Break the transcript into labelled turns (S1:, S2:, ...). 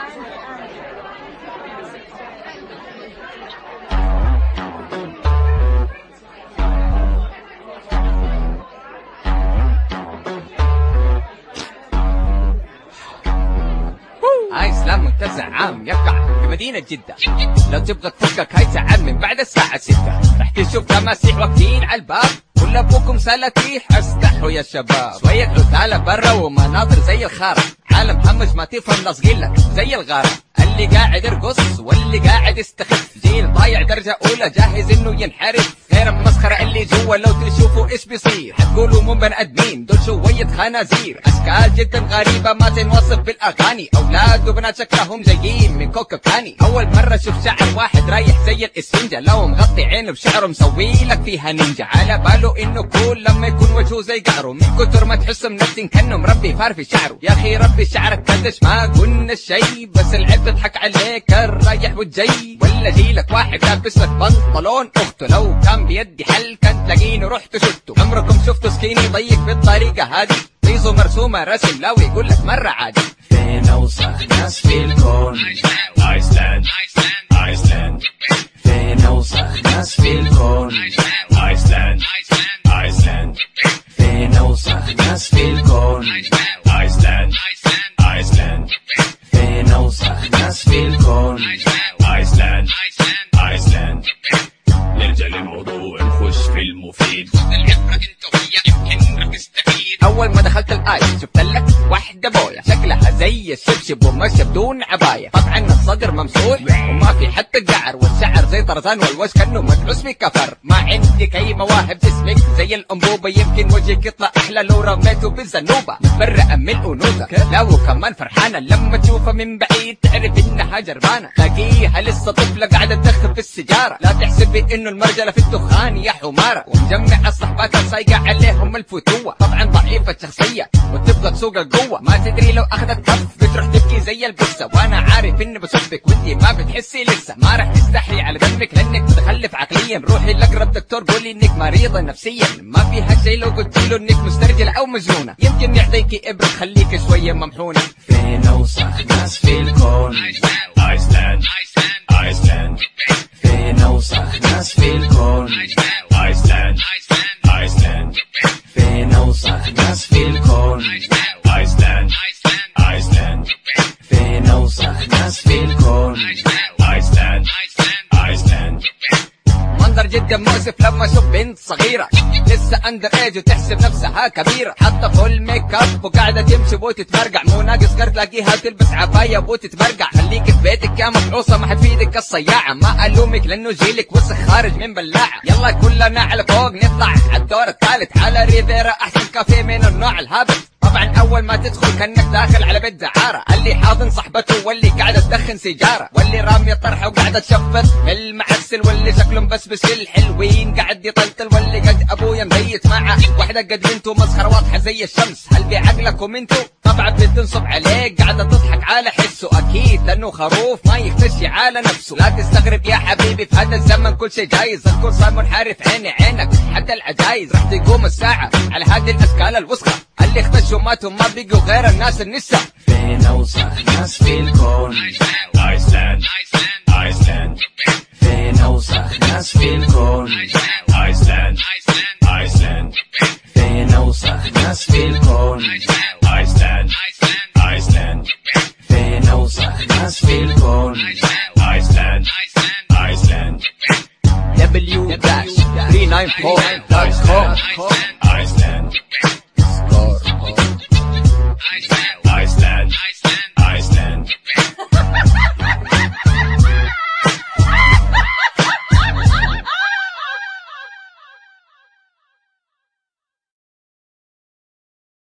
S1: ايسلام منتزه عام يقع في مدينة جدة. لو تبغى تفكك هاي تعال من بعد الساعة 6 رح تشوف تماسيح واقفين على الباب، كل ابوكم سلاتيح استحوا يا شباب. شوية عتالة برا ومناظر زي الخارة، عالم همش ما تفهم لاصقين لك زي الغارة. اللي قاعد يرقص واللي قاعد يستخف، جيل ضايع درجة أولى جاهز إنه ينحرف. غير مسخرة اللي جوا لو تشوفوا إيش بيصير حتقولوا مو بني آدمين دول شوية خنازير. أشكال جدا غريبة ما تنوصف بالأغاني، أولاد وبنات شكلهم جايين من كوكب ثاني. أول مرة شوف شعر واحد رايح زي الإسفنجة، لو مغطي عينه بشعره مسوي لك فيها نينجا. على باله إنه كول لما يكون وجهه زي قعره، من كتر ما تحسه منتن كأنه مربي فار في شعره. يا أخي ربي شعرك كدش ما قلنا شي، بس العيب تضحك عليك الرايح والجاي. ولا جيلك واحد لابس لك بنطلون أخته، لو كان بيدي حل كان تلاقينه رحت شفته. عمركم شفتوا سكيني ضيق بالطريقة هذه؟ طيزه مرسومة رسم لا ويقول لك مرة عادي.
S2: فين أوسخ ناس في الكون؟ آيسلاند آيسلاند. فين أوسخ ناس في الكون؟ آيسلاند آيسلاند. فين أوسخ ناس في الكون؟ آيسلاند آيسلاند. فين أوسخ ناس في الكون؟ آيسلاند آيسلاند. نرجع للموضوع نخش في المفيد، خذ العبرة انت وهي يمكن رح تستفيد. اول ما دخلت الايس شفت لك واحدة بوية شكلها زي الشبشب وماشية بدون عباية. طبعا الصدر ممسوح وما في حتى الجعر، والشعر زي طرزان والوجه كأنه مدعوس بكفر. ما عندك اي مواهب اسمك زي الانبوبة، يمكن وجهك يطلع احلى لو رميته بالزنوبة. متبرئة من الانوثة لا وكمان فرحانة، لما تشوفها من بعيد تعرف انها جربانة. تلاقيها لسه طفلة قاعدة تدخن في السيجارة، لا تحسبي انه المرجلة في الدخان يا حمارة. ومجمع الصحبات السايقة عليهم الفتوة، طبعا ضعيفة شخصية وتبغى تسوق القوة. ما تدري لو اخذت كف بتروح تبكي زي البسة، وانا عارف اني بسبك وانتي ما بتحسي لسه. ما رح تستحي على دمك لانك متخلف عقليا، روحي لاقرب دكتور قولي انك مريضة نفسيا. ما فيها شيء لو قلت له انك مسترجلة او مجنونة، يمكن يعطيكي ابرة تخليك شوية ممحونة. فين اوسخ ناس في الكون؟ آيسلاند آيسلاند. فين اوسخ ناس في الكون؟ آيسلاند آيسلاند. فين اوسخ ناس في الكون؟ آيسلاند آيسلاند. فين اوسخ ناس في الكون؟ آيسلاند آيسلاند.
S1: منظر جدا مؤسف لما اشوف بنت صغيرة لسه اندر ايج وتحسب نفسها كبيرة، حاطة فول ميك اب وقاعدة تمشي وتتمرقع. مو ناقص قرد تلاقيها تلبس عباية وتتمرقع. خليك في بيتك يا مفعوصة ما حتفيدك الصياعة، ما الومك لانه جيلك وسخ خارج من بلاعة. يلا كلنا على فوق نطلع على الدور الثالث على ريفيرا، احسن كافيه من النوع الهابط. طبعا اول ما تدخل كأنك داخل على بيت زعارة، اللي حاضن صحبته واللي قاعدة تدخن سيجارة، واللي رامي طرحه وقاعدة تشفط من المعسل، واللي شكله مبسبس الحلوين قاعد يطلطل، واللي قد ابويا مبيت معه واحدة قد بنته مسخرة واضحة زي الشمس. هل بعقلكم انتو؟ طبعا بتنصب عليك قاعدة تضحك على حسه، اكيد لانه خروف ما يختشي على نفسه. لا تستغرب يا حبيبي في هذا الزمن كل شيء جايز، الكل صار منحرف عينك حتى العجايز. رح تقوم الساعة على هذه الاشكال الوسخة، اللي اختشوا ماتوا ما بقوا غير الناس النسا.
S2: فين اوسخ ناس في الكون؟ آيسلاند آيسلاند. فين اوسخ ناس في الكون؟ آيسلاند آيسلاند. فين اوسخ ناس في الكون؟ آيسلاند آيسلاند. فين اوسخ ناس في الكون؟ آيسلاند آيسلاند.
S1: w-394.com